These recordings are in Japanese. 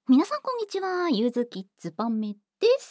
皆さんこんにちは、ゆずきっずぱめです。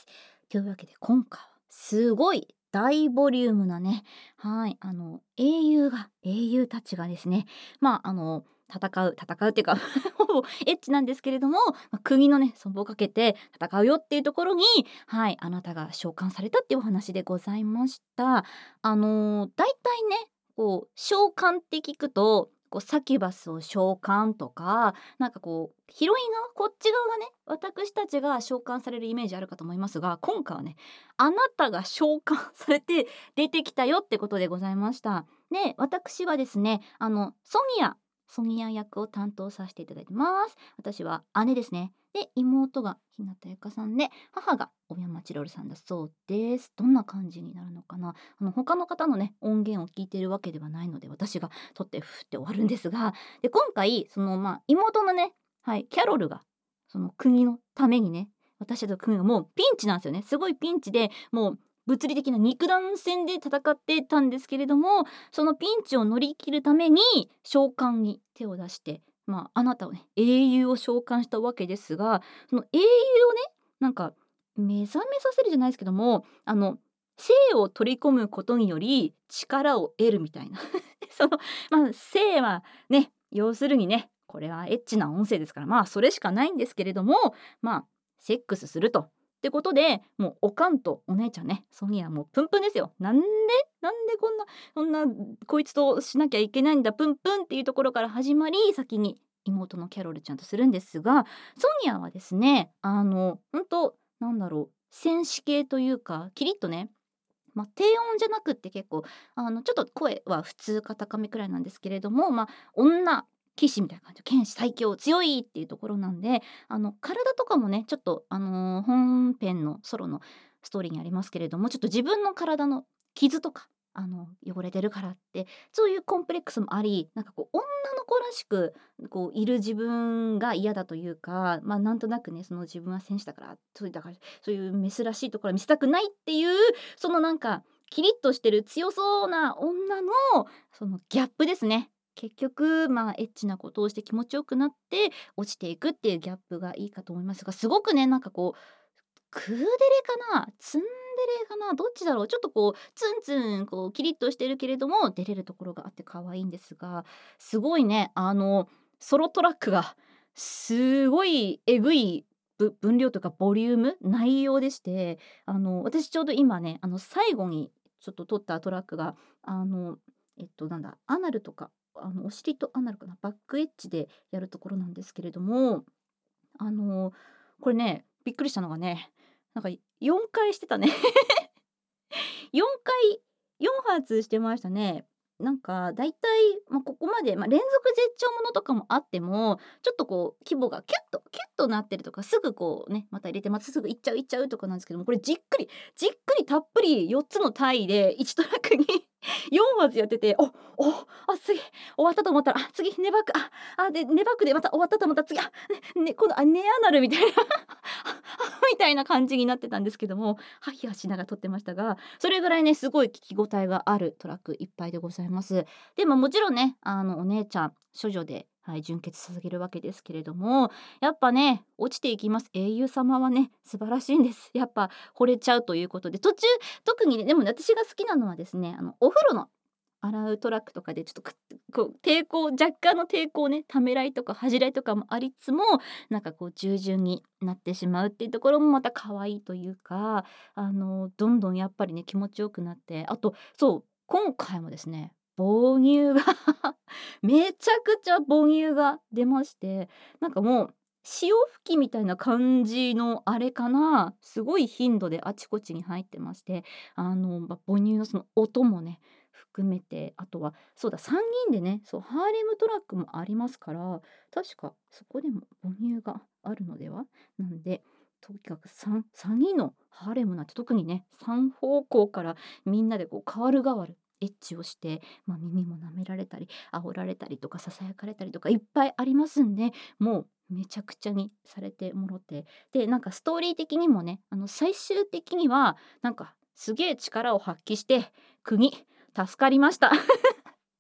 というわけで今回はすごい大ボリュームなね、はい、英雄たちがですね、戦うっていうかほぼエッチなんですけれども、国のね、存亡をかけて戦うよっていうところに、はい、あなたが召喚されたっていうお話でございました。だいたいね、こう召喚って聞くと、こうサキュバスを召喚とか、なんかこうヒロイン側こっち側がね、私たちが召喚されるイメージあるかと思いますが、今回はね、あなたが召喚されて出てきたよってことでございました。で、私はですね、ソニア役を担当させていただいてます。私は姉ですね。で、妹が日向ゆかさんで、母が小山チロルさんだそうです。どんな感じになるのかな。他の方のね、音源を聞いているわけではないので、私が撮ってふって終わるんですが、で、今回妹のね、はい、キャロルがその国のためにね、私たちの国がもうピンチなんですよね。すごいピンチで、もう物理的な肉弾戦で戦ってたんですけれども、そのピンチを乗り切るために召喚に手を出して、あなたをね、英雄を召喚したわけですが、その英雄をね、なんか目覚めさせるじゃないですけども、生を取り込むことにより力を得るみたいなその生はね、要するにね、これはエッチな音声ですから、それしかないんですけれども、セックスすると。ってことで、もうおかんとお姉ちゃんね、ソニアもうプンプンですよ。なんでこんなこいつとしなきゃいけないんだ、プンプンっていうところから始まり、先に妹のキャロルちゃんとするんですが、ソニアはですね、本当なんだろう、戦士系というか、キリッとね、低音じゃなくって結構ちょっと声は普通か高めくらいなんですけれども、女騎士みたいな感じ、剣士最強強いっていうところなんで、体とかもね、ちょっと本編のソロのストーリーにありますけれども、ちょっと自分の体の傷とか汚れてるからって、そういうコンプレックスもあり、なんかこう女の子らしくこういる自分が嫌だというか、なんとなくね、その自分は戦士だから、そういうメスらしいところは見せたくないっていう、そのなんかキリッとしてる強そうな女のそのギャップですね。結局エッチなことをして気持ちよくなって落ちていくっていうギャップがいいかと思いますが、すごくね、なんかこうクーデレかなツンデレかな、どっちだろう、ちょっとこうツンツンこうキリッとしてるけれども出れるところがあって可愛いんですが、すごいね、ソロトラックがすごいえぐい分量というかボリューム内容でして、私ちょうど今ね、最後にちょっと撮ったトラックがなんだアナルとか、お尻とアナルかな、バックエッジでやるところなんですけれども、あのこれね、びっくりしたのがね、なんか4回してたね。4回、4発してましたね。なんかだいたい、ここまで、連続絶頂ものとかもあっても、ちょっとこう規模がキュッとなってるとか、すぐこうね、また入れて、またすぐいっちゃうとかなんですけども、これじっくりたっぷり4つの単位で1トラックに4発やってて、次終わったと思ったら、次ネバク、で、ネバクでまた終わったと思ったら次、今度、ネアナルみたいなみたいな感じになってたんですけども、ハヒハしながら撮ってましたが、それぐらいね、すごい聞き応えがあるトラックいっぱいでございます。でももちろんね、お姉ちゃん、処女で、はい、純潔捧げるわけですけれども、やっぱね、落ちていきます。英雄様はね、素晴らしいんです。やっぱ惚れちゃうということで、途中、特にね、でも私が好きなのはですね、お風呂の洗うトラックとかでちょっとこう若干の抵抗をね、ためらいとか恥じらいとかもありつつも、なんかこう従順になってしまうっていうところもまた可愛いというか、どんどんやっぱりね、気持ちよくなって、あと、そう、今回もですね、母乳がめちゃくちゃ母乳が出まして、なんかもう潮吹きみたいな感じのあれかな、すごい頻度であちこちに入ってまして、母乳のその音もね、含めて、あとはそうだ、3人でね、そう、ハーレムトラックもありますから、確かそこでも母乳があるのでは。なんで、とにかく3人のハーレムなんて、特にね、3方向からみんなでこう代わる代わるエッチをして、耳も舐められたり煽られたりとかささやかれたりとかいっぱいありますんで、もうめちゃくちゃにされてもろて、で、なんかストーリー的にもね、最終的にはなんかすげえ力を発揮して国助かりました。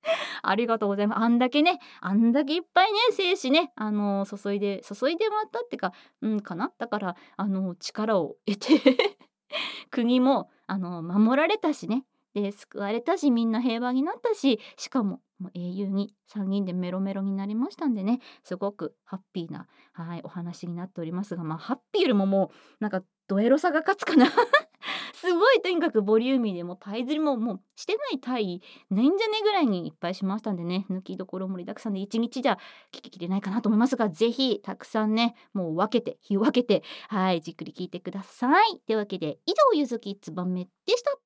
ありがとうございます。あんだけね、あんだけいっぱいね、精子ね、注いでもらったってか、かな。だから、力を得て国も、守られたしね。で、救われたし、みんな平和になったし、しかも、もう英雄に3人でメロメロになりましたんでね、すごくハッピーな、はい、お話になっておりますが、ハッピーよりももう、なんか、ドエロさが勝つかな。すごいとにかくボリューミーで、もうパイ釣りも、もうしてないタイないんじゃねぐらいにいっぱいしましたんでね、抜きどころ盛りだくさんで1日じゃ聞ききれないかなと思いますが、ぜひたくさんね、もう分けて日を分けて、はい、じっくり聞いてください。というわけで以上、ゆずきつばめでした。